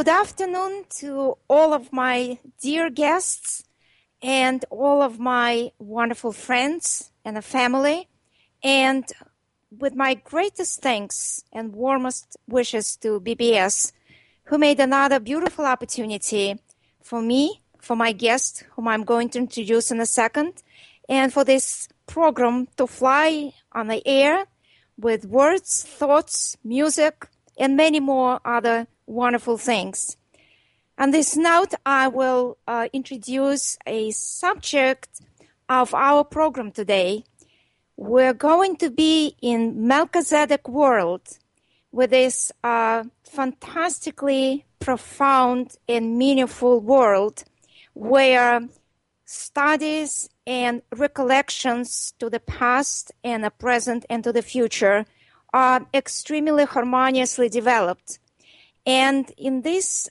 good afternoon to all of my dear guests and all of my wonderful friends and family. And with my greatest thanks and warmest wishes to BBS, who made another beautiful opportunity for me, for my guest, whom I'm going to introduce in a second, and for this program to fly on the air with words, thoughts, music, and many more other wonderful things. On this note, I will introduce a subject of our program today. We're going to be in Melchizedek world with this fantastically profound and meaningful world where studies and recollections to the past and the present and to the future are extremely harmoniously developed. And in this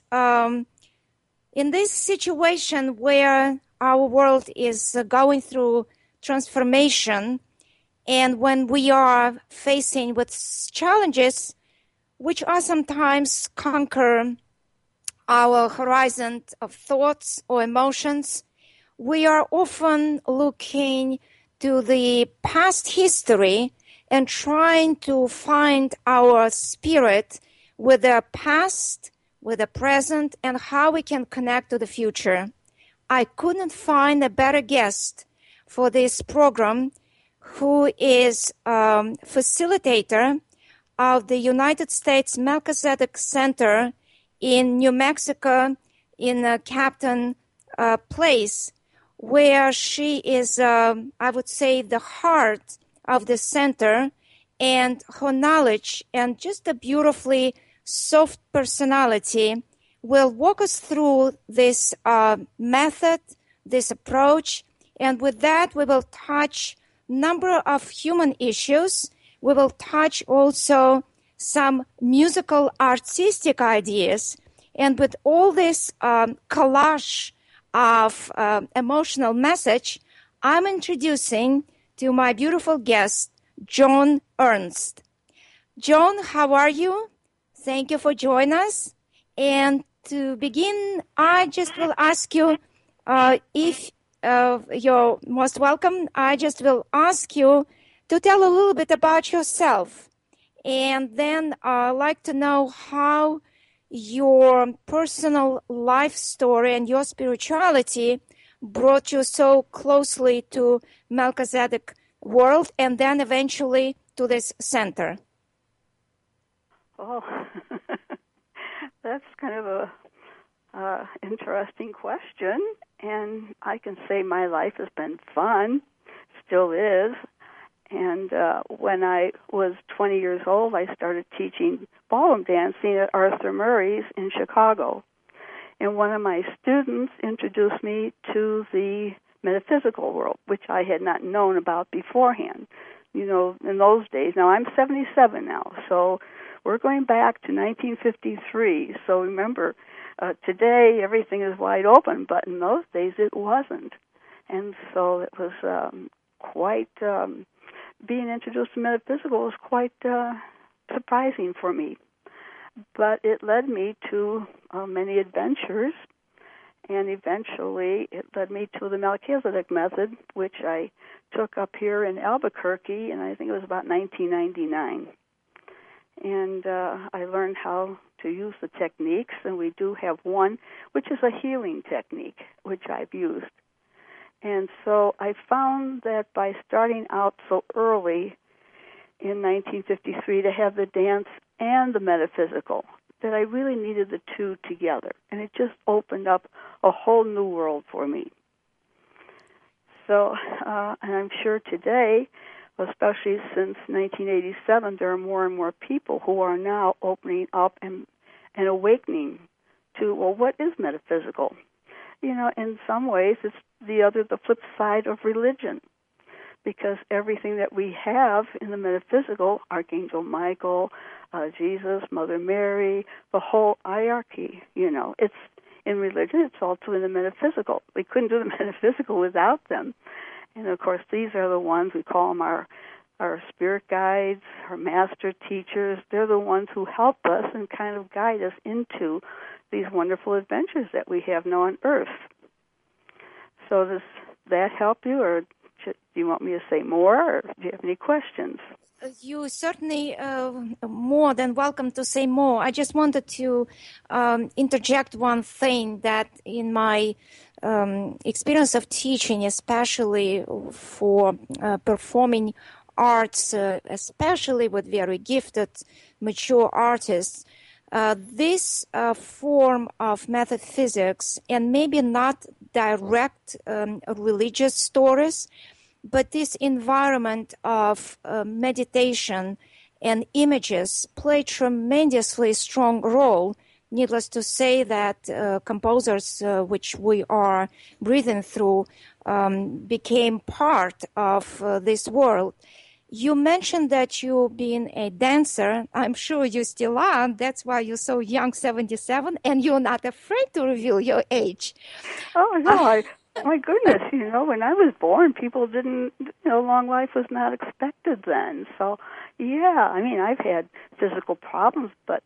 situation where our world is going through transformation, and when we are facing with challenges which are sometimes conquer our horizon of thoughts or emotions, we are often looking to the past history and trying to find our spirit with the past, with the present, and how we can connect to the future. I couldn't find a better guest for this program, who is facilitator of the United States Melchizedek Center in New Mexico, in Captain Place, where she is, I would say, the heart of the center, and her knowledge and just a beautifully soft personality will walk us through this method, this approach, and with that we will touch number of human issues. We will touch also some musical artistic ideas, and with all this collage of emotional message, I'm introducing to my beautiful guest, John Ernst. John, how are you? Thank you for joining us. And to begin, I just will ask you if you're most welcome. I just will ask you to tell a little bit about yourself. And then I'd like to know how your personal life story and your spirituality brought you so closely to Melchizedek world and then eventually to this center. Oh, that's kind of a interesting question. And I can say my life has been fun, still is. And when I was 20 years old, I started teaching ballroom dancing at Arthur Murray's in Chicago. And one of my students introduced me to the metaphysical world, which I had not known about beforehand. You know, in those days, now I'm 77 now, so we're going back to 1953. So remember, today everything is wide open, but in those days it wasn't. And so it was quite, being introduced to metaphysical was quite surprising for me. But it led me to many adventures, and eventually it led me to the Melchizedek method, which I took up here in Albuquerque, and I think it was about 1999. And I learned how to use the techniques, and we do have one, which is a healing technique, which I've used. And so I found that by starting out so early in 1953 to have the dance and the metaphysical, that I really needed the two together. And it just opened up a whole new world for me. So, and I'm sure today, especially since 1987, there are more and more people who are now opening up and awakening to, well, what is metaphysical? You know, in some ways, it's the flip side of religion, because everything that we have in the metaphysical, Archangel Michael, Jesus, Mother Mary, the whole hierarchy, you know, it's in religion, it's also in the metaphysical. We couldn't do the metaphysical without them. And, of course, these are the ones, we call them our spirit guides, our master teachers. They're the ones who help us and kind of guide us into these wonderful adventures that we have now on Earth. So does that help you, or do you want me to say more, or do you have any questions? You certainly more than welcome to say more. I just wanted to interject one thing that in my experience of teaching, especially for performing arts, especially with very gifted, mature artists, this form of metaphysics, and maybe not direct religious stories, but this environment of meditation and images play tremendously strong role. Needless to say that composers, which we are breathing through, became part of this world. You mentioned that you've been a dancer. I'm sure you still are. That's why you're so young, 77, and you're not afraid to reveal your age. Oh, no, my goodness, when I was born, people didn't, long life was not expected then. So, yeah, I mean, I've had physical problems, but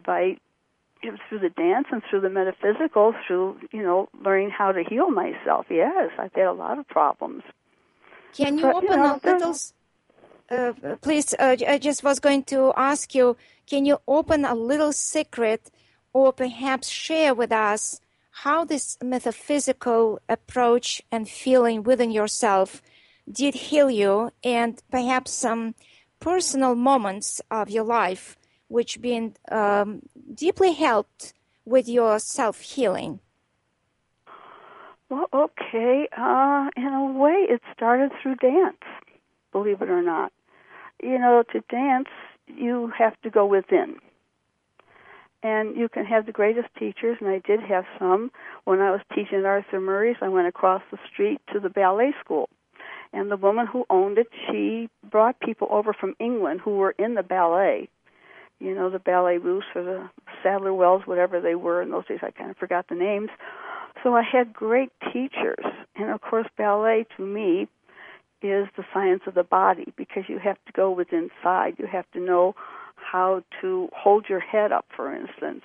through the dance and through the metaphysical, through, learning how to heal myself, yes, I've had a lot of problems. Can you open a little... please, I just was going to ask you, can you open a little secret or perhaps share with us how this metaphysical approach and feeling within yourself did heal you, and perhaps some personal moments of your life which been deeply helped with your self-healing? Well, okay. In a way, it started through dance, believe it or not. To dance, you have to go within. And you can have the greatest teachers, and I did have some. When I was teaching at Arthur Murray's, I went across the street to the ballet school. And the woman who owned it, she brought people over from England who were in the ballet. The ballet Russe or the Sadler Wells, whatever they were in those days. I kind of forgot the names. So I had great teachers. And, of course, ballet, to me, is the science of the body, because you have to go with inside. You have to know how to hold your head up, for instance,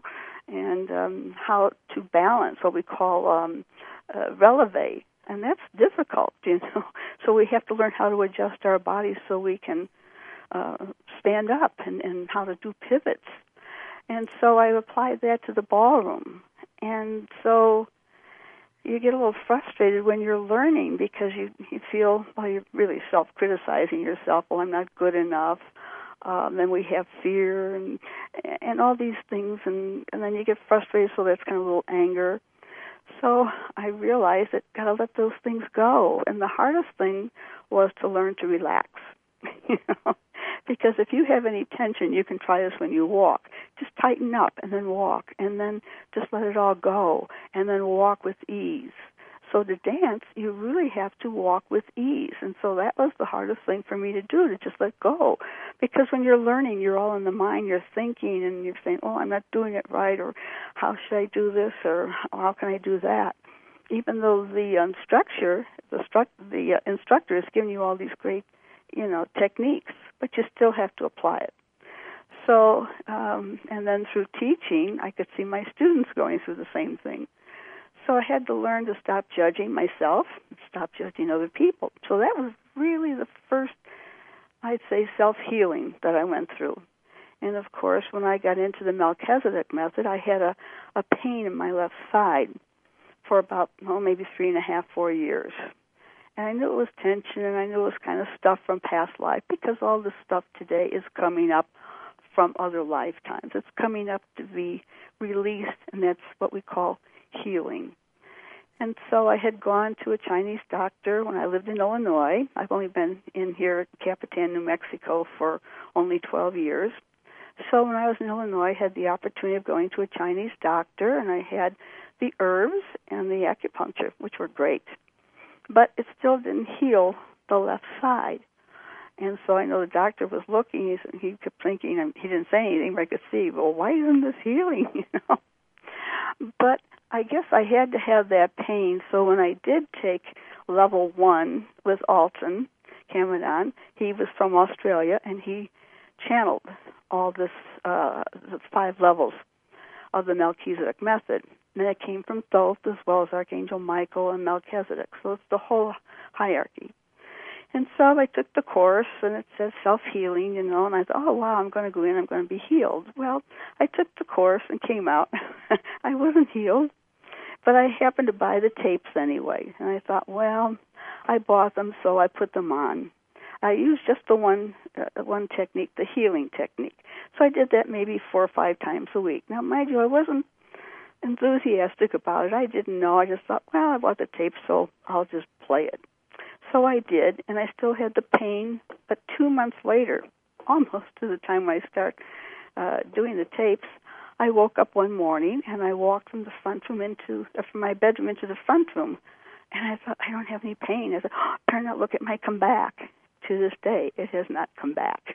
and how to balance, what we call releve. And that's difficult, So we have to learn how to adjust our bodies so we can stand up and how to do pivots. And so I applied that to the ballroom. And so you get a little frustrated when you're learning, because you feel, you're really self-criticizing yourself. Well, I'm not good enough. Then we have fear and all these things, and then you get frustrated, so that's kind of a little anger. So I realized that got to let those things go. And the hardest thing was to learn to relax, because if you have any tension, you can try this when you walk. Just tighten up and then walk, and then just let it all go, and then walk with ease. So to dance, you really have to walk with ease. And so that was the hardest thing for me to do, to just let go. Because when you're learning, you're all in the mind, you're thinking, and you're saying, oh, I'm not doing it right, or how should I do this, or how can I do that? Even though the instructor is giving you all these great, techniques, but you still have to apply it. So, and then through teaching, I could see my students going through the same thing. So I had to learn to stop judging myself and stop judging other people. So that was really the first, I'd say, self-healing that I went through. And, of course, when I got into the Melchizedek method, I had a pain in my left side for about, maybe 3.5, 4 years. And I knew it was tension, and I knew it was kind of stuff from past life, because all this stuff today is coming up from other lifetimes. It's coming up to be released, and that's what we call healing. And so I had gone to a Chinese doctor when I lived in Illinois. I've only been in here at Capitan, New Mexico for only 12 years. So when I was in Illinois, I had the opportunity of going to a Chinese doctor, and I had the herbs and the acupuncture, which were great. But it still didn't heal the left side. And so I know the doctor was looking, he kept thinking, and he didn't say anything, but I could see, well, why isn't this healing, But I guess I had to have that pain, so when I did take level 1 with Alton Camadon, he was from Australia, and he channeled all this, the 5 levels of the Melchizedek method. And it came from Thoth as well as Archangel Michael and Melchizedek. So it's the whole hierarchy. And so I took the course, and it says self-healing, and I thought, oh, wow, I'm going to go in, I'm going to be healed. Well, I took the course and came out. I wasn't healed, but I happened to buy the tapes anyway. And I thought, well, I bought them, so I put them on. I used just the one technique, the healing technique. So I did that maybe 4 or 5 times a week. Now, mind you, I wasn't enthusiastic about it. I didn't know. I just thought, well, I bought the tape, so I'll just play it. So I did, and I still had the pain. But 2 months later, almost to the time I start doing the tapes, I woke up one morning and I walked from the front room from my bedroom into the front room, and I thought, I don't have any pain. I said, turn out, look, it might come back. To this day, it has not come back.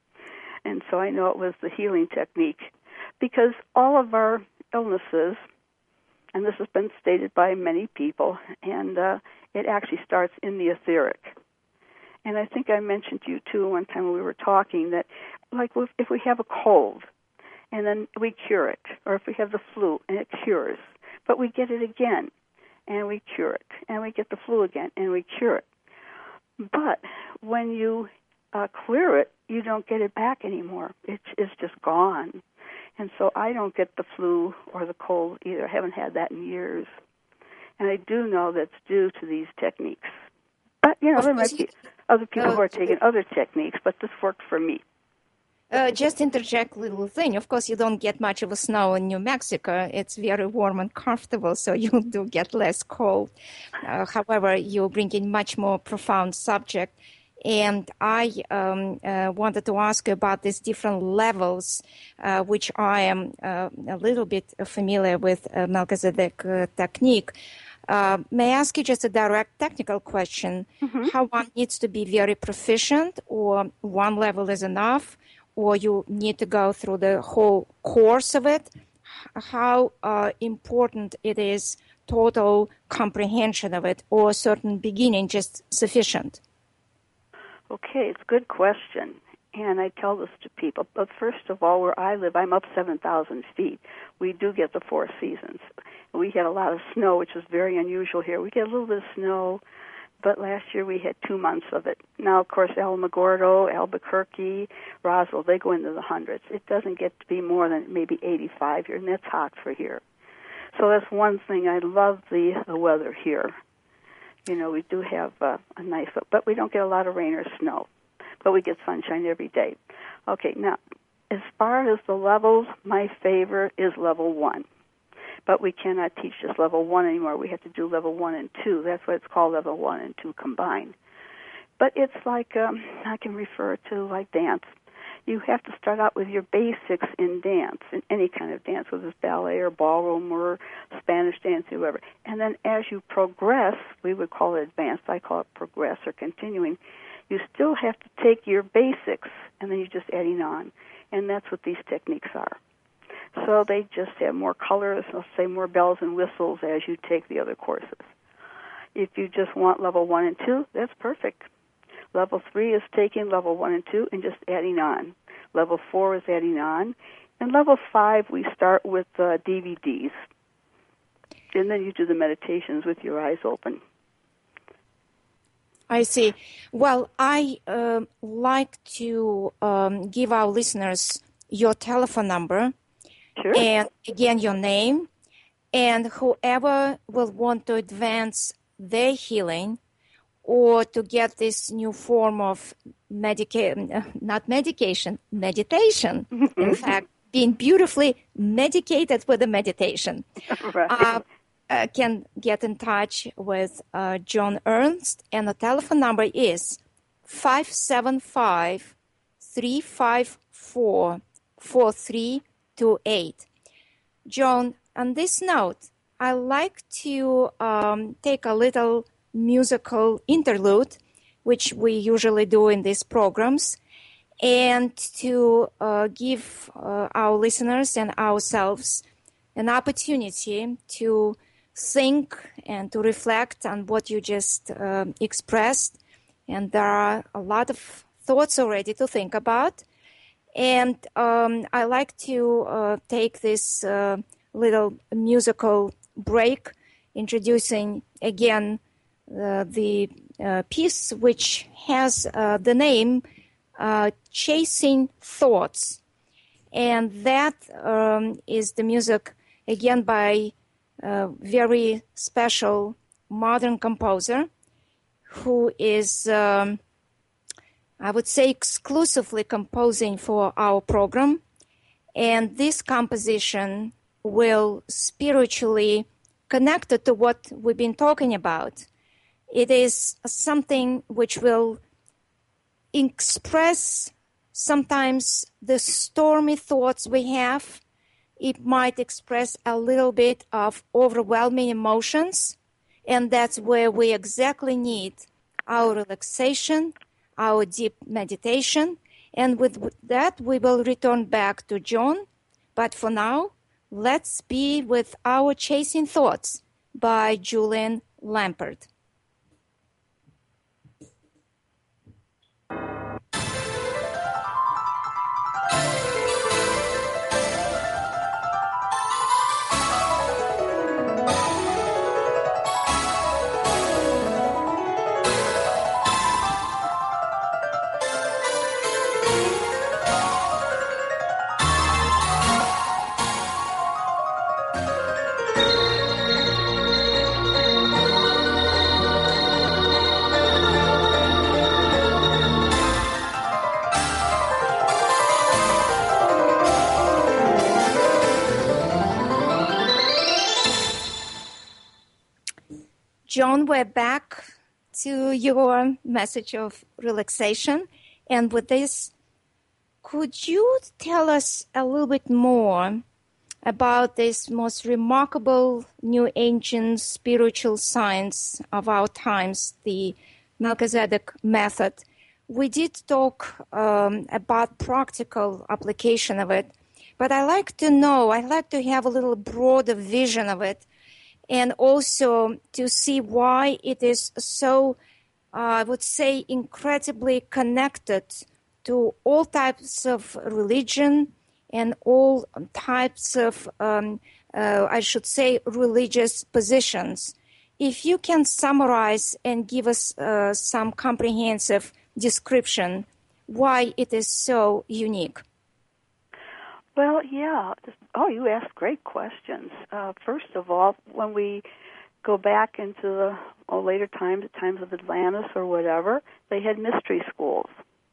And so I know it was the healing technique, because all of our illnesses, and this has been stated by many people, and it actually starts in the etheric. And I think I mentioned to you, too, one time when we were talking that, like, if we have a cold, and then we cure it, or if we have the flu, and it cures, but we get it again, and we cure it, and we get the flu again, and we cure it. But when you clear it, you don't get it back anymore. It's just gone. And so I don't get the flu or the cold either. I haven't had that in years. And I do know that's due to these techniques. But, there might be other people who are taking other techniques, but this worked for me. Just interject a little thing. Of course, you don't get much of a snow in New Mexico. It's very warm and comfortable, so you do get less cold. However, you bring in much more profound subject. And I wanted to ask you about these different levels, which I am a little bit familiar with Melchizedek technique. May I ask you just a direct technical question? Mm-hmm. How one needs to be very proficient, or one level is enough, or you need to go through the whole course of it? How important it is, total comprehension of it, or a certain beginning just sufficient? Okay, it's a good question, and I tell this to people. But first of all, where I live, I'm up 7,000 feet. We do get the 4 seasons. We had a lot of snow, which is very unusual here. We get a little bit of snow, but last year we had 2 months of it. Now, of course, Alamogordo, Albuquerque, Roswell, they go into the hundreds. It doesn't get to be more than maybe 85 here, and that's hot for here. So that's one thing. I love the weather here. We do have a nice, but we don't get a lot of rain or snow, but we get sunshine every day. Okay, now, as far as the levels, my favorite is level 1. But we cannot teach just level 1 anymore. We have to do level 1 and 2. That's why it's called level 1 and 2 combined. But it's like, I can refer to like dance. You have to start out with your basics in dance, in any kind of dance, whether it's ballet or ballroom or Spanish dance, whoever. And then as you progress, we would call it advanced, I call it progress or continuing, you still have to take your basics, and then you're just adding on. And that's what these techniques are. So they just have more colors, I'll say more bells and whistles as you take the other courses. If you just want level 1 and 2, that's perfect. Level 3 is taking level 1 and 2 and just adding on. Level 4 is adding on. And level 5, we start with DVDs. And then you do the meditations with your eyes open. I see. Well, I like to give our listeners your telephone number. Sure. And again, your name. And whoever will want to advance their healing, or to get this new form of meditation. In fact, being beautifully medicated with a meditation. Right. Can get in touch with John Ernst, and the telephone number is 575-354-4328. John, on this note, I like to take a little musical interlude, which we usually do in these programs, and to give our listeners and ourselves an opportunity to think and to reflect on what you just expressed. And there are a lot of thoughts already to think about. And I like to take this little musical break, introducing again the piece which has the name Chasing Thoughts. And that is the music, again, by a very special modern composer who is, I would say, exclusively composing for our program. And this composition will spiritually connect it to what we've been talking about. It is something which will express sometimes the stormy thoughts we have. It might express a little bit of overwhelming emotions, and that's where we exactly need our relaxation, our deep meditation. And with that, we will return back to John. But for now, let's be with our Chasing Thoughts by Julian Lampert. John, we're back to your message of relaxation. And with this, could you tell us a little bit more about this most remarkable new ancient spiritual science of our times, the Melchizedek method? We did talk about practical application of it, but I'd like to have a little broader vision of it, and also to see why it is so, I would say, incredibly connected to all types of religion and all types of, I should say, religious positions. If you can summarize and give us some comprehensive description why it is so unique. Well, yeah. Oh, you asked great questions. First of all, when we go back into the later times, the times of Atlantis or whatever, they had mystery schools.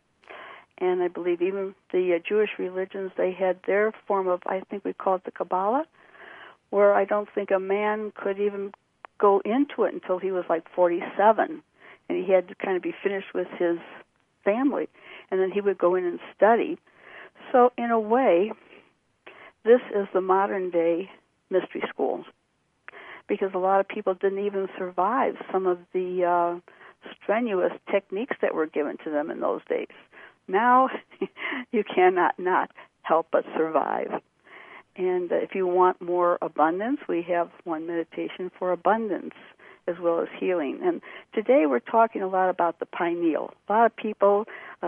And I believe even the Jewish religions, they had their form of, I think we call it the Kabbalah, where I don't think a man could even go into it until he was like 47. And he had to kind of be finished with his family. And then he would go in and study. So in a way, this is the modern-day mystery schools, because a lot of people didn't even survive some of the strenuous techniques that were given to them in those days. Now, you cannot not help but survive. And if you want more abundance, we have one meditation for abundance as well as healing. And today we're talking a lot about the pineal. A lot of people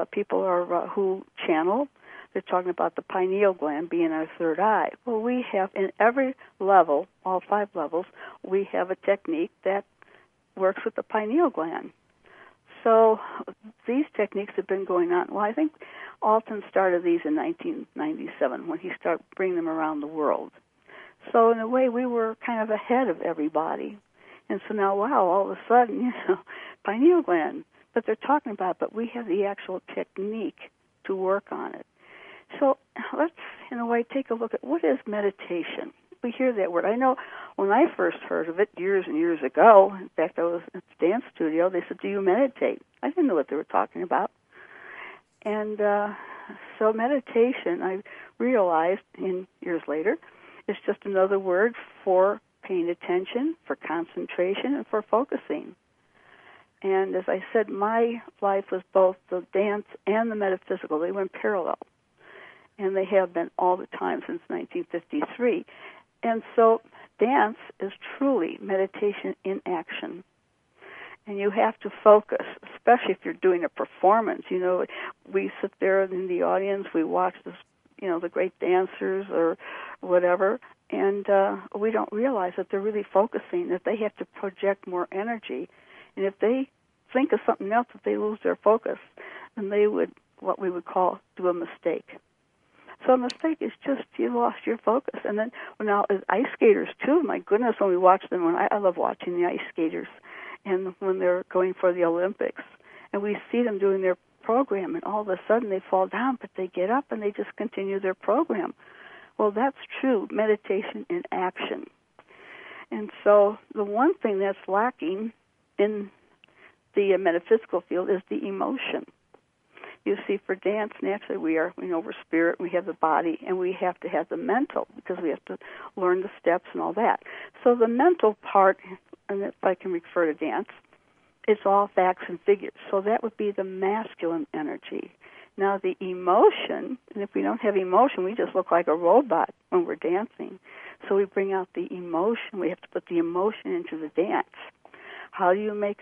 are who channel. They're talking about the pineal gland being our third eye. Well, we have in every level, all 5 levels, we have a technique that works with the pineal gland. So these techniques have been going on. Well, I think Alton started these in 1997 when he started bringing them around the world. So in a way, we were kind of ahead of everybody. And so now, wow, all of a sudden, pineal gland. But they're talking about, but we have the actual technique to work on it. So let's, in a way, take a look at what is meditation. We hear that word. I know when I first heard of it years and years ago, in fact, I was at the dance studio, they said, do you meditate? I didn't know what they were talking about. And so meditation, I realized years later, is just another word for paying attention, for concentration, and for focusing. And as I said, my life was both the dance and the metaphysical. They went parallel. And they have been all the time since 1953. And so dance is truly meditation in action. And you have to focus, especially if you're doing a performance. We sit there in the audience, we watch this, the great dancers or whatever, and we don't realize that they're really focusing, that they have to project more energy. And if they think of something else, if they lose their focus, then they would, what we would call, do a mistake. So a mistake is just you lost your focus. And then now as ice skaters too, my goodness, when we watch them, I love watching the ice skaters, and when they're going for the Olympics, and we see them doing their program, and all of a sudden they fall down, but they get up and they just continue their program. Well, that's true meditation in action. And so the one thing that's lacking in the metaphysical field is the emotion. You see, for dance, naturally we're spirit, we have the body, and we have to have the mental, because we have to learn the steps and all that. So the mental part, and if I can refer to dance, it's all facts and figures. So that would be the masculine energy. Now the emotion, and if we don't have emotion, we just look like a robot when we're dancing. So we bring out the emotion. We have to put the emotion into the dance. How do you make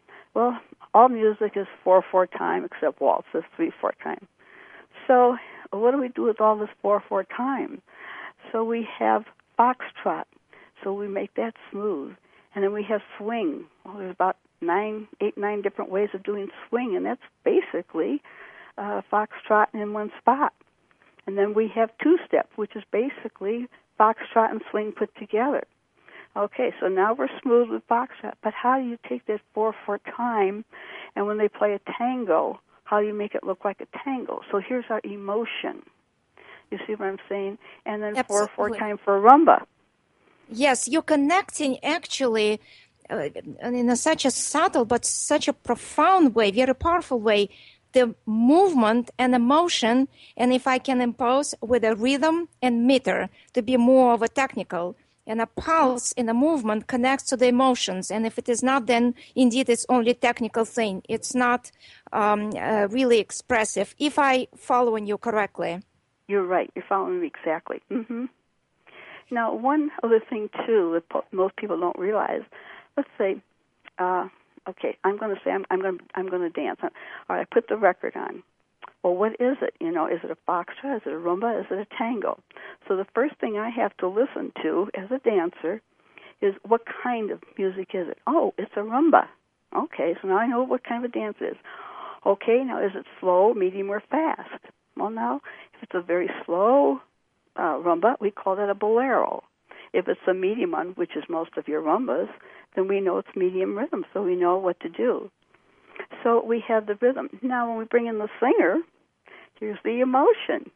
all music is 4/4 time except waltz is 3/4 time. So what do we do with all this 4/4 time? So we have foxtrot. So we make that smooth. And then we have swing. Well, there's about 9 different ways of doing swing, and that's basically foxtrot in one spot. And then we have two-step, which is basically foxtrot and swing put together. Okay, so now we're smooth with foxtrot, but how do you take that 4/4 time, and when they play a tango, how do you make it look like a tango? So here's our emotion. You see what I'm saying? And then 4/4 time for rumba. Yes, you're connecting actually in such a subtle but such a profound way, very powerful way, the movement and emotion, and if I can impose with a rhythm and meter to be more of a technical, and a pulse in a movement connects to the emotions, and if it is not, then indeed it's only technical thing. It's not really expressive, if I following you correctly. You're right. You're following me exactly. Mm-hmm. Now, one other thing, too, that most people don't realize, let's say, okay, I'm going to say I'm going to dance. All right, I put the record on. Well, what is it? Is it a foxtrot? Is it a rumba? Is it a tango? So the first thing I have to listen to as a dancer is what kind of music is it? Oh, it's a rumba. Okay, so now I know what kind of a dance it is. Okay, now is it slow, medium, or fast? Well, now, if it's a very slow rumba, we call that a bolero. If it's a medium one, which is most of your rumbas, then we know it's medium rhythm, so we know what to do. So we have the rhythm. Now, when we bring in the singer, here's the emotion,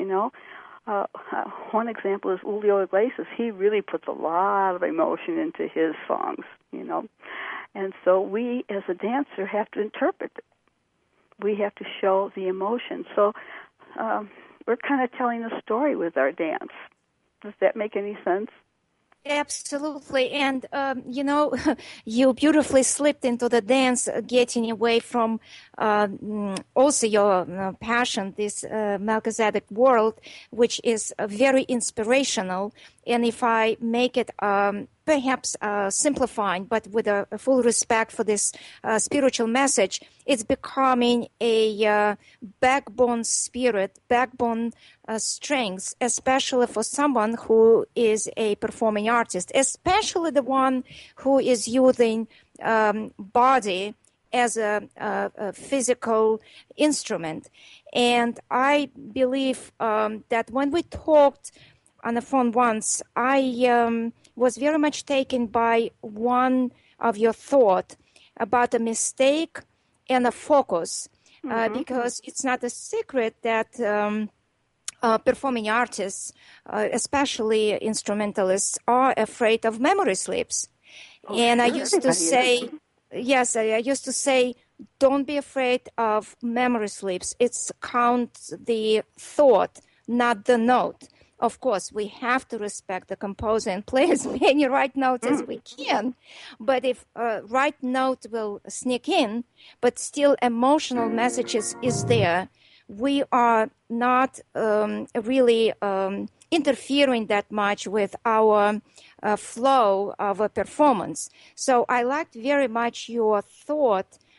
One example is Julio Iglesias. He really puts a lot of emotion into his songs, And so we, as a dancer, have to interpret it. We have to show the emotion. So we're kind of telling a story with our dance. Does that make any sense? Absolutely. And, you beautifully slipped into the dance, getting away from also your passion, this Melchizedek world, which is very inspirational. And if I make it perhaps simplifying, but with a full respect for this spiritual message, it's becoming a backbone spirit, backbone strength, especially for someone who is a performing artist, especially the one who is using body as a physical instrument. And I believe that when we talked on the phone once, I was very much taken by one of your thought about a mistake and a focus, because it's not a secret that performing artists, especially instrumentalists, are afraid of memory slips. Oh, and sure. I used to say, yes, I used to say, don't be afraid of memory slips. It's count the thought, not the note. Of course, we have to respect the composer and play as many right notes as we can. But if right note will sneak in, but still emotional messages is there, we are not really interfering that much with our flow of a performance. So I liked very much your thought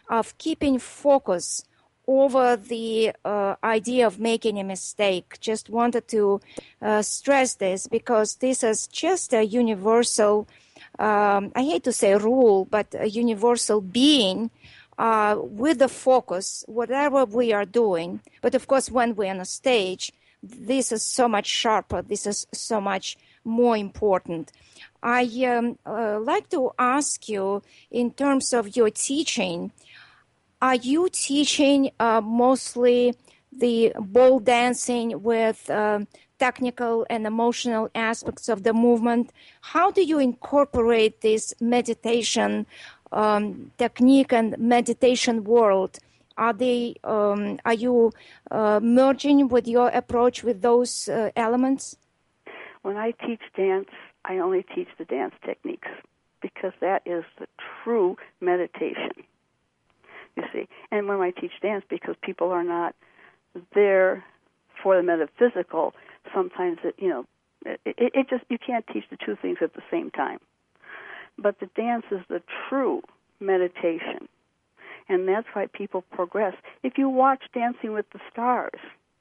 of keeping focus over the idea of making a mistake. Just wanted to stress this because this is just a universal, I hate to say rule, but a universal being with the focus, whatever we are doing. But of course, when we're on a stage, this is so much sharper. This is so much more important. I like to ask you, in terms of your teaching, are you teaching mostly the ball dancing with technical and emotional aspects of the movement? How do you incorporate this meditation technique and meditation world? Are you merging with your approach with those elements? When I teach dance, I only teach the dance techniques because that is the true meditation. You see, and when I teach dance, because people are not there for the metaphysical, sometimes it just, you can't teach the two things at the same time. But the dance is the true meditation, and that's why people progress. If you watch Dancing with the Stars,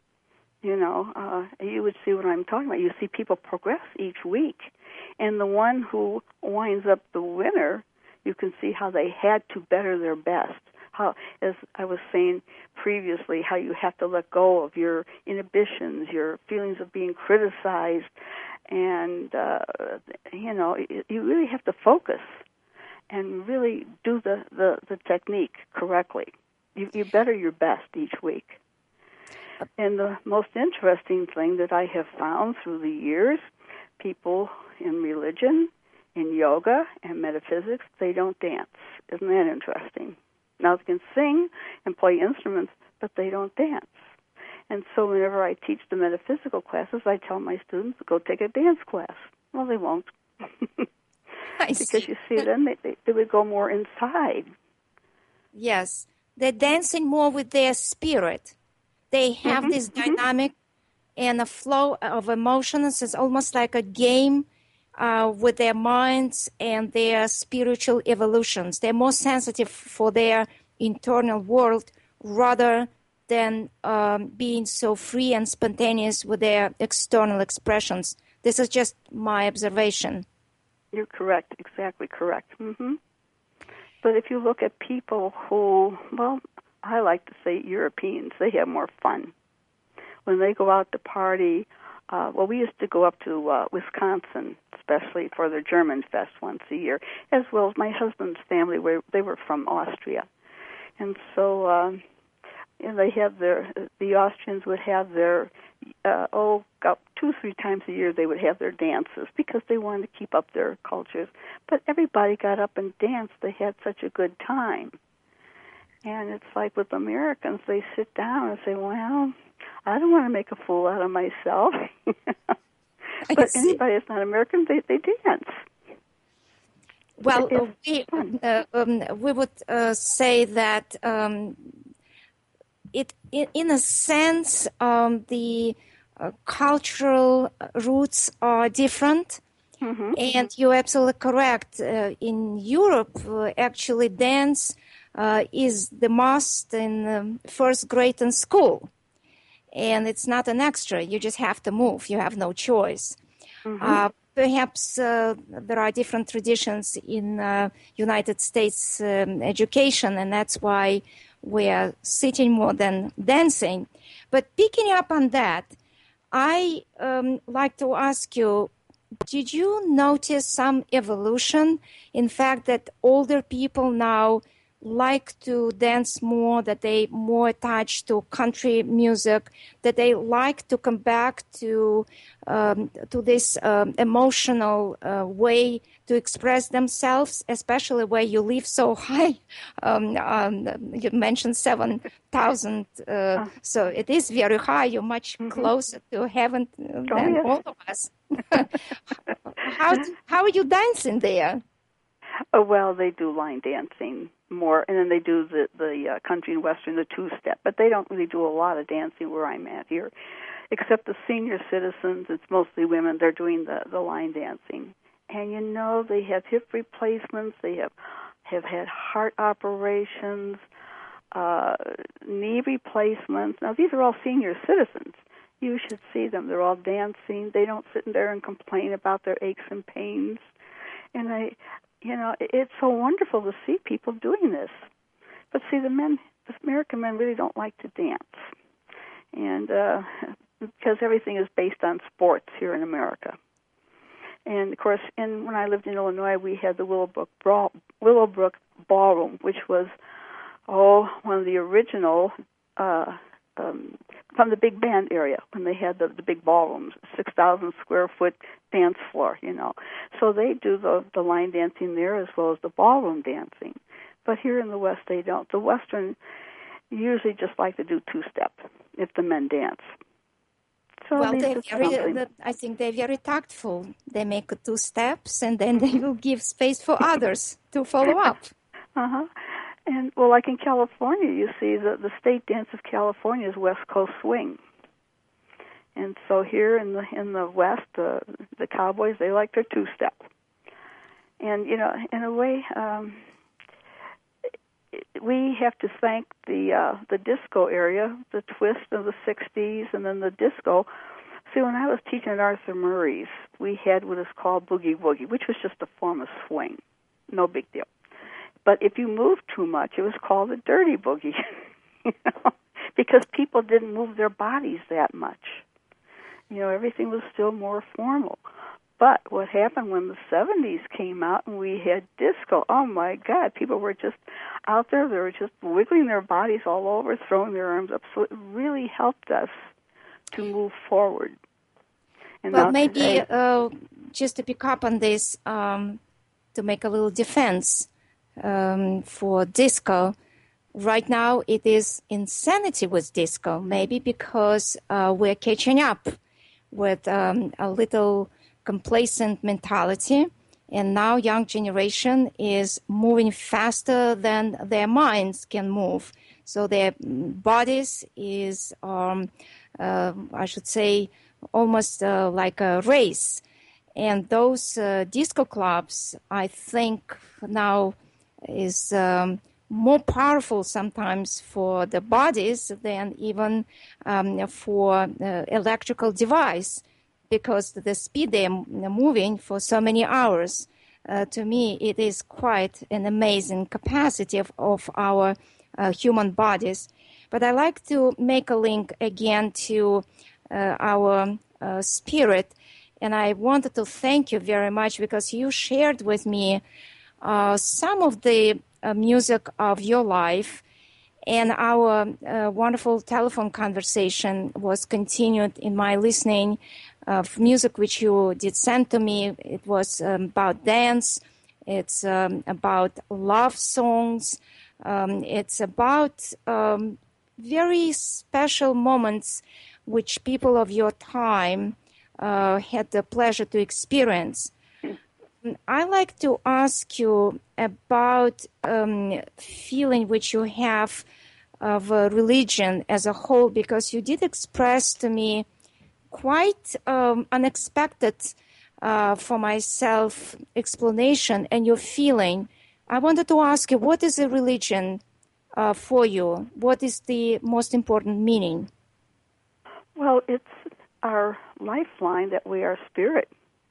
you would see what I'm talking about. You see people progress each week, and the one who winds up the winner, you can see how they had to better their best. How, as I was saying previously, how you have to let go of your inhibitions, your feelings of being criticized, and you really have to focus and really do the technique correctly. You better your best each week. And the most interesting thing that I have found through the years, people in religion, in yoga, and metaphysics, they don't dance. Isn't that interesting? Now, they can sing and play instruments, but they don't dance. And so whenever I teach the metaphysical classes, I tell my students to go take a dance class. Well, they won't. Because you see, then they would go more inside. Yes. They're dancing more with their spirit. They have this dynamic and a flow of emotions. It's almost like a game with their minds and their spiritual evolutions. They're more sensitive for their internal world rather than being so free and spontaneous with their external expressions. This is just my observation. You're correct, exactly correct. But if you look at people who, well, I like to say Europeans, they have more fun. When they go out to party, we used to go up to Wisconsin, especially for the German Fest once a year, as well as my husband's family, where they were from Austria. And so they have the Austrians would have their, 2-3 times a year they would have their dances because they wanted to keep up their cultures. But everybody got up and danced. They had such a good time. And it's like with Americans, they sit down and say, well, I don't want to make a fool out of myself. But anybody that's not American, they dance. Well, we would say that in a sense, the cultural roots are different. And you're absolutely correct. In Europe, actually, dance is the must in first grade in school. And it's not an extra. You just have to move. You have no choice. Perhaps there are different traditions in United States education, and that's why we are sitting more than dancing. But picking up on that, I like to ask you, did you notice some evolution in fact that older people now like to dance more, that they more attached to country music, that they like to come back to this emotional way to express themselves, especially where you live so high. You mentioned 7,000, so it is very high. You're much closer to heaven than all of us. How are you dancing there? Oh, well, they do line dancing more, and then they do the country and western, the two-step. But they don't really do a lot of dancing where I'm at here, except the senior citizens. It's mostly women. They're doing the line dancing. And, they have hip replacements. They have had heart operations. knee replacements. Now, these are all senior citizens. You should see them. They're all dancing. They don't sit in there and complain about their aches and pains. And it's so wonderful to see people doing this. But see, the American men really don't like to dance. And because everything is based on sports here in America. And, of course, when I lived in Illinois, we had the Willowbrook Ballroom, which was, one of the original from the big band area when they had the big ballrooms, 6,000 square foot dance floor, So they do the line dancing there as well as the ballroom dancing. But here in the West, they don't. The Western usually just like to do two-step if the men dance. So well, I think they're very tactful. They make two steps, and then they will give space for others to follow up. Uh-huh. And, well, like in California, you see the state dance of California is West Coast Swing. And so here in the West, the cowboys, they like their two-step. And, in a way, we have to thank the disco area, the twist of the 60s, and then the disco. See, when I was teaching at Arthur Murray's, we had what is called boogie woogie, which was just a form of swing. No big deal. But if you moved too much, it was called a dirty boogie, because people didn't move their bodies that much. Everything was still more formal. But what happened when the 70s came out and we had disco, oh my God, people were just out there, they were just wiggling their bodies all over, throwing their arms up. So it really helped us to move forward. And well, maybe just to pick up on this, to make a little defense for disco, right now it is insanity with disco, maybe because we're catching up with a little complacent mentality, and now young generation is moving faster than their minds can move. So their bodies is, I should say, almost like a race. And those disco clubs, I think now is more powerful sometimes for the bodies than even for electrical device, because the speed they're moving for so many hours. To me, it is quite an amazing capacity of our human bodies. But I like to make a link again to our spirit. And I wanted to thank you very much because you shared with me some of the music of your life. And our wonderful telephone conversation was continued in my listening of music which you did send to me. It was about dance. It's about love songs. It's about very special moments which people of your time had the pleasure to experience. I like to ask you about feeling which you have of religion as a whole, because you did express to me quite unexpected for myself explanation and your feeling. I wanted to ask you, what is a religion for you? What is the most important meaning? Well, it's our lifeline that we are spirit.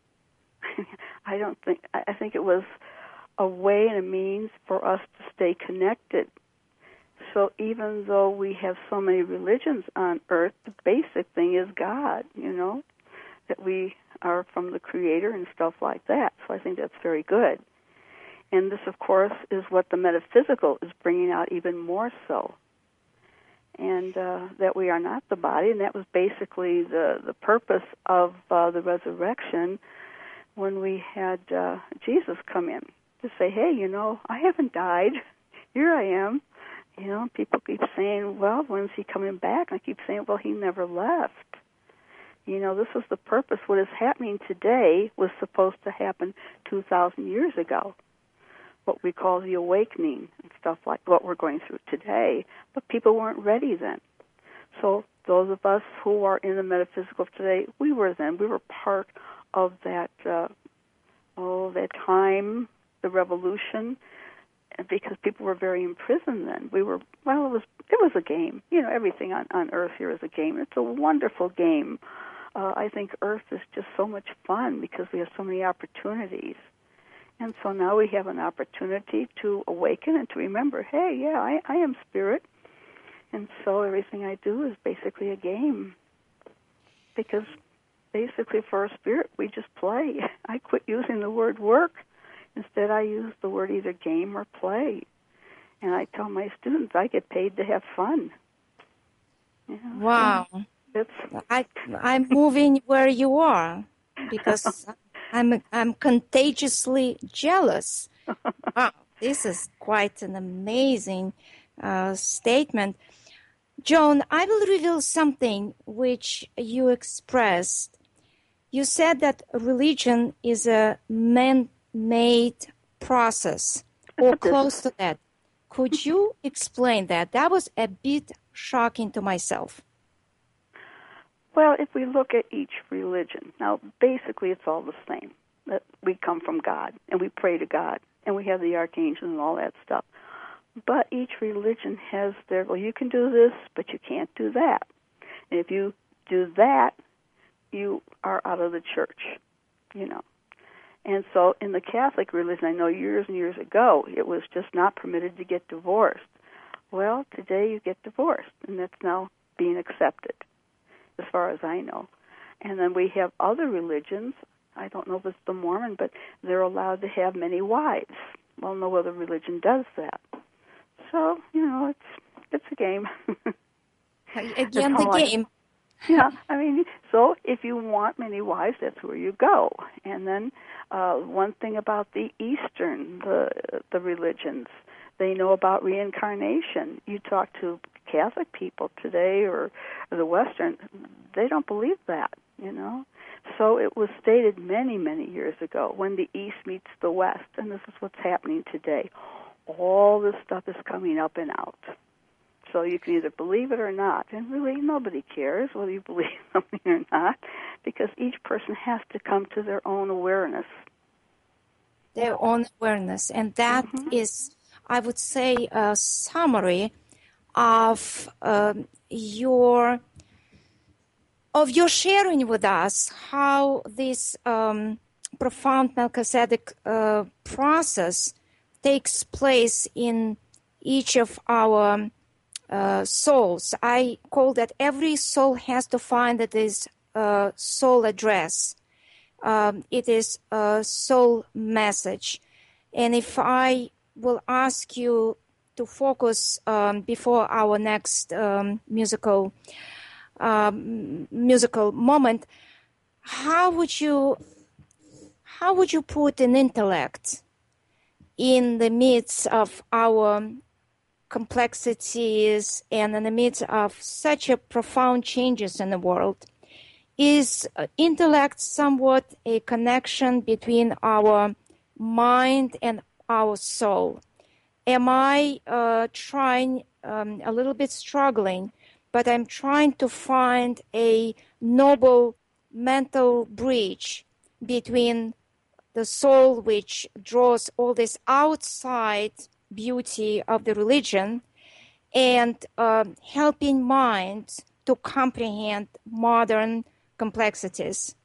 I think it was a way and a means for us to stay connected. So even though we have so many religions on earth, the basic thing is God, that we are from the Creator and stuff like that. So I think that's very good. And this, of course, is what the metaphysical is bringing out even more so. And that we are not the body, and that was basically the purpose of the resurrection when we had Jesus come in to say, hey, I haven't died. Here I am. People keep saying, well, when's he coming back? And I keep saying, well, he never left. This was the purpose. What is happening today was supposed to happen 2,000 years ago, what we call the awakening and stuff like what we're going through today. But people weren't ready then. So those of us who are in the metaphysical today, we were then. We were part of that, that time, the revolution. because people were very imprisoned then. It was a game. Everything on earth here is a game. It's a wonderful game. I think earth is just so much fun because we have so many opportunities. And so now we have an opportunity to awaken and to remember, hey, yeah, I am spirit. And so everything I do is basically a game. Because basically for our spirit, we just play. I quit using the word work. Instead, I use the word either game or play. And I tell my students I get paid to have fun. Wow. So I'm moving where you are because I'm contagiously jealous. Wow, this is quite an amazing statement. Joan, I will reveal something which you expressed. You said that religion is a man-made process or close to that. Could you explain that? That was a bit shocking to myself. Well, if we look at each religion, now basically it's all the same. That we come from God and we pray to God and we have the archangels and all that stuff. But each religion has well, you can do this, but you can't do that. And if you do that, you are out of the church, And so in the Catholic religion, I know years and years ago, it was just not permitted to get divorced. Well, today you get divorced, and that's now being accepted, as far as I know. And then we have other religions. I don't know if it's the Mormon, but they're allowed to have many wives. Well, no other religion does that. So, it's a game. Again, the game. Yeah, so if you want many wives, that's where you go. And then one thing about the Eastern, the religions, they know about reincarnation. You talk to Catholic people today or the Western, they don't believe that, So it was stated many, many years ago when the East meets the West, and this is what's happening today. All this stuff is coming up and out. So you can either believe it or not, and really nobody cares whether you believe something or not, because each person has to come to their own awareness. Their own awareness, and that is, I would say, a summary of your sharing with us how this profound Melchizedek process takes place in each of our souls. I call that every soul has to find that is soul address. It is a soul message. And if I will ask you to focus before our next musical moment, how would you put an intellect in the midst of our complexities and in the midst of such a profound changes in the world? Is intellect somewhat a connection between our mind and our soul? Am I trying, a little bit struggling, but I'm trying to find a noble mental bridge between the soul, which draws all this outside beauty of the religion, and helping mind to comprehend modern complexities?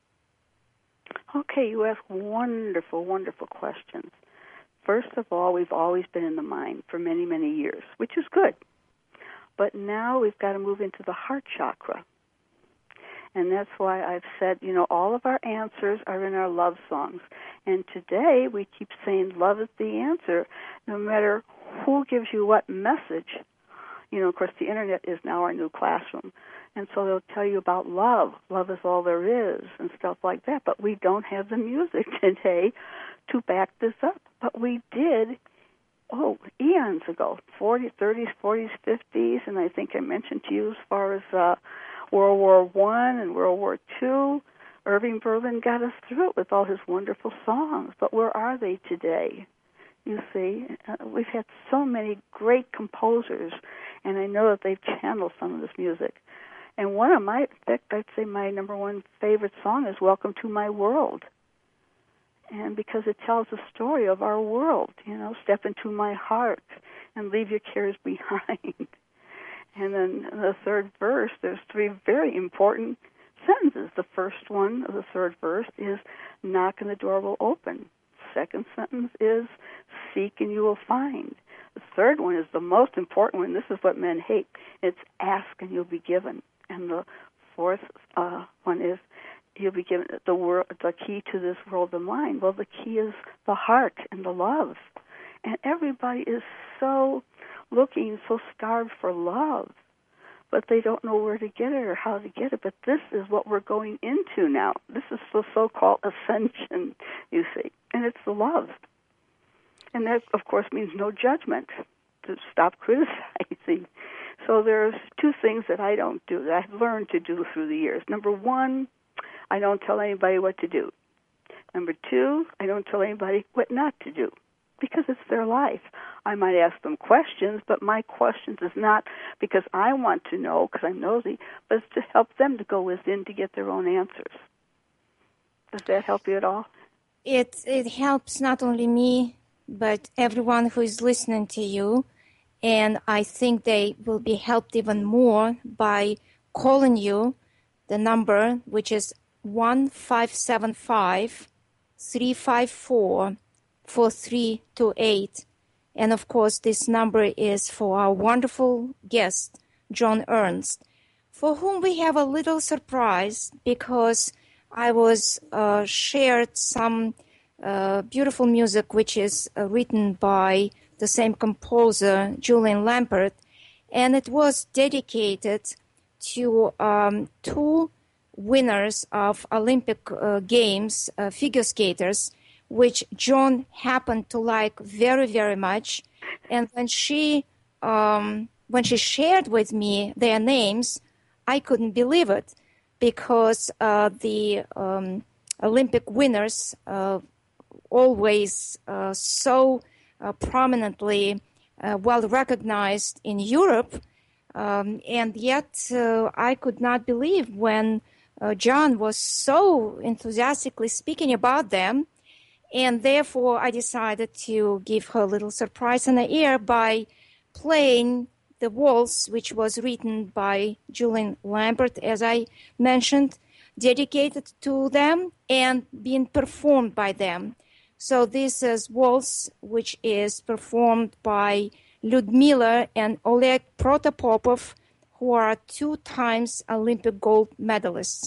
Okay, you ask wonderful, wonderful questions. First of all, we've always been in the mind for many, many years, which is good. But now we've got to move into the heart chakra. And that's why I've said, all of our answers are in our love songs. And today we keep saying love is the answer, no matter who gives you what message. Of course, the Internet is now our new classroom. And so they'll tell you about love. Love is all there is and stuff like that. But we don't have the music today to back this up. But we did, eons ago, 40s, 30s, 40s, 50s. And I think I mentioned to you as far as World War I and World War II. Irving Berlin got us through it with all his wonderful songs. But where are they today? You see, we've had so many great composers, and I know that they've channeled some of this music. And one of my, in fact, I'd say my number one favorite song is Welcome to My World. And because it tells the story of our world, step into my heart and leave your cares behind. And then in the third verse, there's three very important sentences. The first one of the third verse is, knock and the door will open. Second sentence is, seek and you will find. The third one is the most important one. This is what men hate. It's ask and you'll be given. And the fourth one is, you'll be given the key to this world of mine. Well, the key is the heart and the love. And everybody is so looking, so starved for love, but they don't know where to get it or how to get it. But this is what we're going into now. This is the so-called ascension, you see, and it's the love. And that, of course, means no judgment, to stop criticizing. So there's two things that I don't do, that I've learned to do through the years. Number one, I don't tell anybody what to do. Number two, I don't tell anybody what not to do, because it's their life. I might ask them questions, but my questions is not because I want to know, because I'm nosy, but it's to help them to go within to get their own answers. Does that help you at all? It helps not only me, but everyone who is listening to you. And I think they will be helped even more by calling you, the number, which is 1-575-354-4328. And of course, this number is for our wonderful guest, John Ernst, for whom we have a little surprise, because I was shared some beautiful music which is written by the same composer, Julian Lampert, and it was dedicated to two winners of Olympic Games, figure skaters, which John happened to like very, very much. And when she shared with me their names, I couldn't believe it, because the Olympic winners always so prominently well recognized in Europe, and yet I could not believe when John was so enthusiastically speaking about them. And therefore, I decided to give her a little surprise in the ear by playing the waltz, which was written by Julian Lampert, as I mentioned, dedicated to them and being performed by them. So this is waltz, which is performed by Lyudmila and Oleg Protopopov, who are 2 times Olympic gold medalists.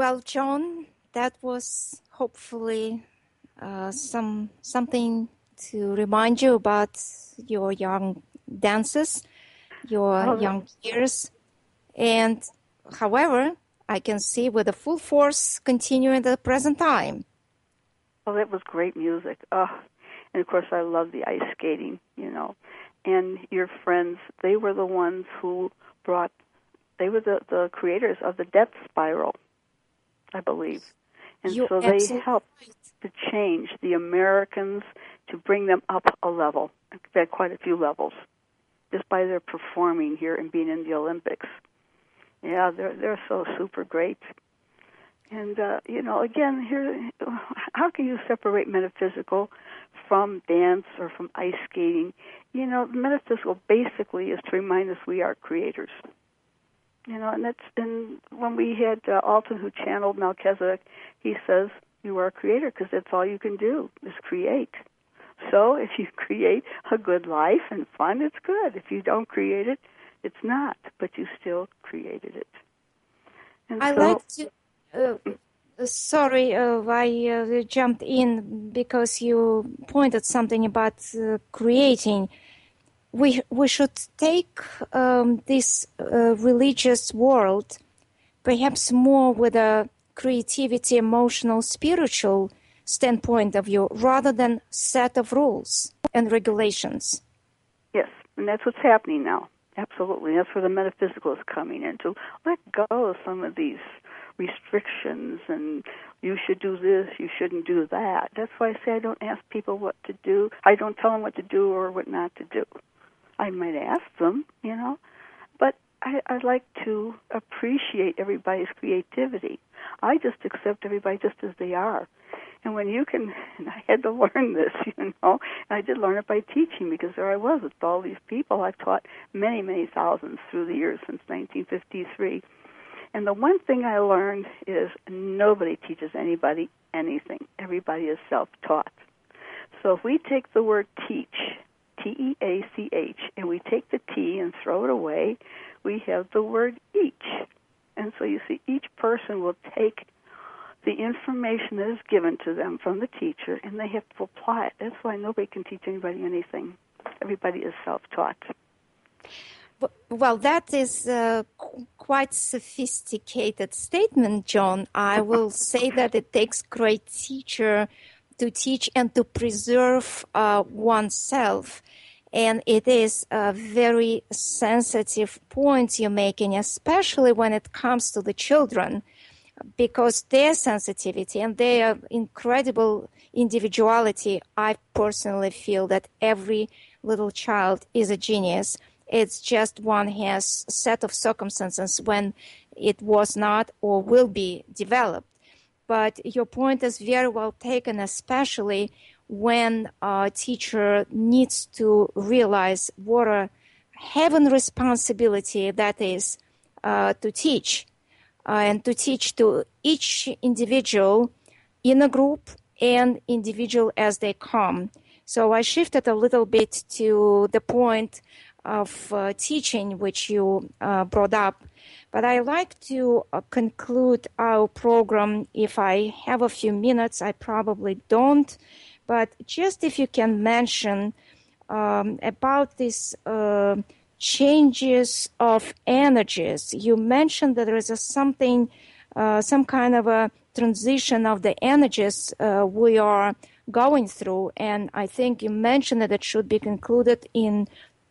Well, John, that was hopefully something to remind you about your young dances, your Oh, young years. And however, I can see with the full force continuing the present time. oh, that was great music. Oh, and of course I love the ice skating, And your friends, they were the ones who they were the creators of the Death Spiral, I believe. And You're so they absolutely helped right. to change the Americans, to bring them up a level. They had quite a few levels just by their performing here and being in the Olympics. Yeah, they're so super great. And again, here, how can you separate metaphysical from dance or from ice skating? Metaphysical basically is to remind us we are creators. And when we had Alton who channeled Melchizedek, he says you are a creator because that's all you can do is create. So if you create a good life and fun, it's good. If you don't create it, it's not. But you still created it. And I so, like to. Sorry, I jumped in because you pointed something about creating. We should take this religious world perhaps more with a creativity, emotional, spiritual standpoint of view rather than set of rules and regulations. yes, and that's what's happening now. Absolutely. That's where the metaphysical is coming in, to let go of some of these restrictions and you should do this, you shouldn't do that. That's why I say I don't ask people what to do. I don't tell them what to do or what not to do. I might ask them, but I like to appreciate everybody's creativity. I just accept everybody just as they are. And when you can, and I had to learn this, and I did learn it by teaching because there I was with all these people. I've taught many, many thousands through the years since 1953. And the one thing I learned is nobody teaches anybody anything. Everybody is self-taught. So if we take the word teach, T-E-A-C-H, and we take the T and throw it away, we have the word each. And so you see, each person will take the information that is given to them from the teacher, and they have to apply it. That's why nobody can teach anybody anything. Everybody is self-taught. Well, that is quite sophisticated statement, John. I will say that it takes great teacher to teach and to preserve oneself. And it is a very sensitive point you're making, especially when it comes to the children, because their sensitivity and their incredible individuality, I personally feel that every little child is a genius. It's just one has a set of circumstances when it was not or will be developed. But your point is very well taken, especially when a teacher needs to realize what a heaven responsibility that is to teach, and to teach to each individual in a group and individual as they come. So I shifted a little bit to the point of teaching, which you brought up. But I like to conclude our program. If I have a few minutes, I probably don't. But just if you can mention about these changes of energies. You mentioned that there is something, some kind of a transition of the energies we are going through. And I think you mentioned that it should be concluded in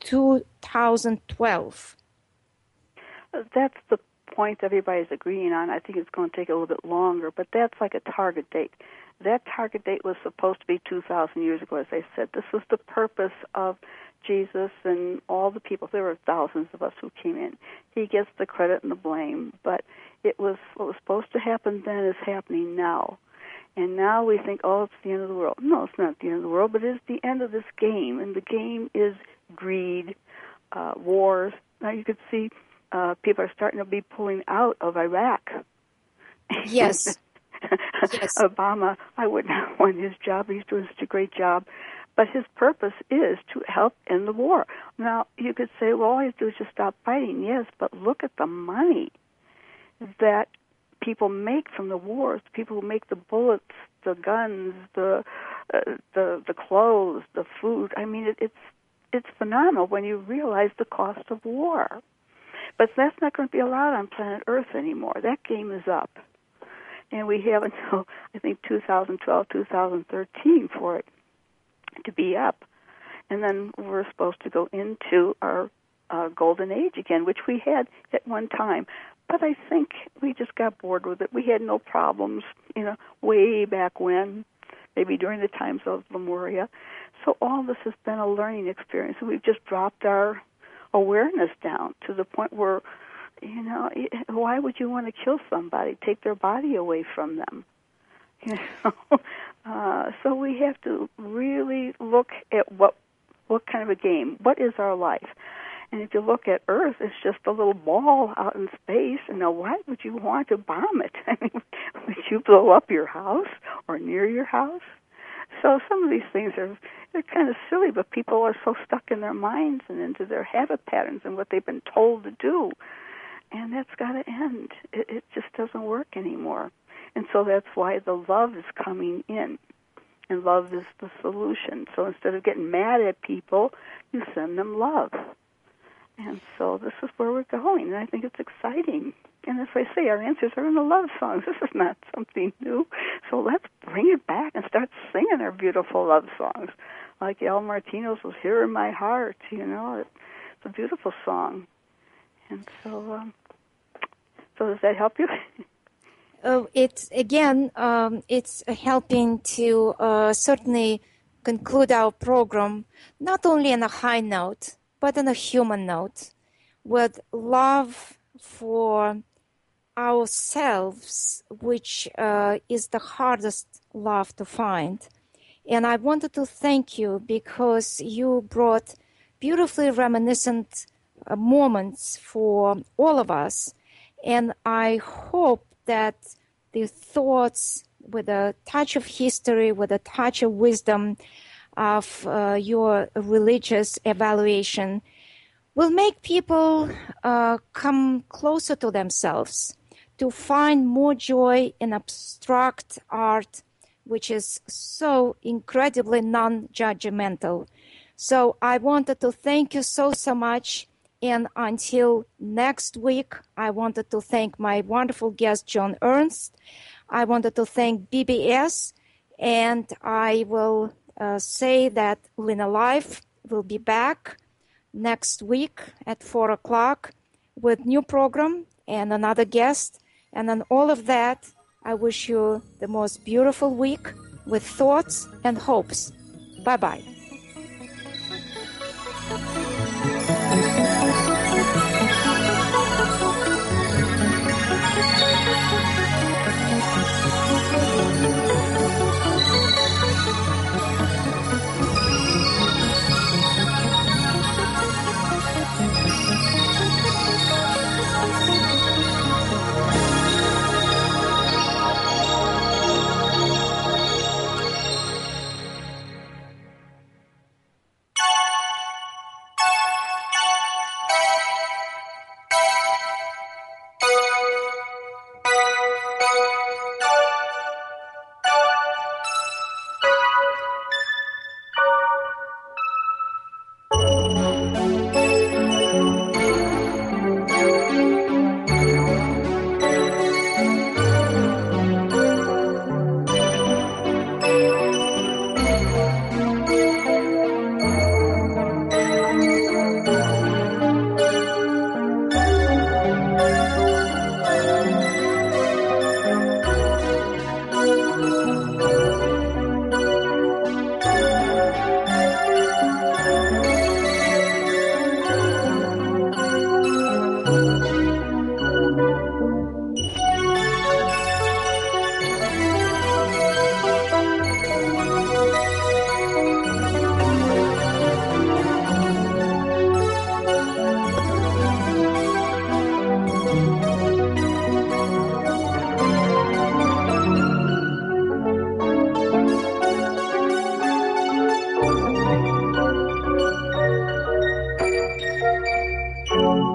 2012. That's the point everybody's agreeing on. I think it's going to take a little bit longer, but that's like a target date. That target date was supposed to be 2,000 years ago, as I said. This was the purpose of Jesus and all the people. There were thousands of us who came in. He gets the credit and the blame, but it was what was supposed to happen then is happening now. And now we think, oh, it's the end of the world. No, it's not the end of the world, but it's the end of this game, and the game is greed, wars. Now you could see people are starting to be pulling out of Iraq. Yes. Yes. Obama, I would not want his job. He's doing such a great job. But his purpose is to help end the war. Now, you could say, well, all he has to do is just stop fighting. Yes, but look at the money that people make from the wars, the people who make the bullets, the guns, the clothes, the food. I mean, it's phenomenal when you realize the cost of war. But that's not going to be allowed on planet Earth anymore. That game is up. And we have until, I think, 2012, 2013 for it to be up. And then we're supposed to go into our golden age again, which we had at one time. But I think we just got bored with it. We had no problems, way back when, maybe during the times of Lemuria. So all this has been a learning experience. We've just dropped our awareness down to the point where, why would you want to kill somebody, take their body away from them? So we have to really look at what kind of a game, what is our life? And if you look at Earth, it's just a little ball out in space, and now why would you want to bomb it? I mean, would you blow up your house or near your house? So some of these things they're kind of silly, but people are so stuck in their minds and into their habit patterns and what they've been told to do. And that's got to end. It just doesn't work anymore. And so that's why the love is coming in. And love is the solution. So instead of getting mad at people, you send them love. And so this is where we're going, and I think it's exciting. And as I say, our answers are in the love songs. This is not something new. So let's bring it back and start singing our beautiful love songs. Like El Martino's was Here in My Heart, It's a beautiful song. And so, does that help you? It's helping to certainly conclude our program, not only on a high note, but on a human note, with love for ourselves, which is the hardest love to find. And I wanted to thank you because you brought beautifully reminiscent moments for all of us. And I hope that the thoughts with a touch of history, with a touch of wisdom of your religious evaluation will make people come closer to themselves, to find more joy in abstract art, which is so incredibly non-judgmental. So I wanted to thank you so much. And until next week, I wanted to thank my wonderful guest, John Ernst. I wanted to thank BBS, and I will say that Lena Life will be back next week at 4 o'clock with new program and another guest. And on all of that, I wish you the most beautiful week with thoughts and hopes. Bye-bye. Thank you.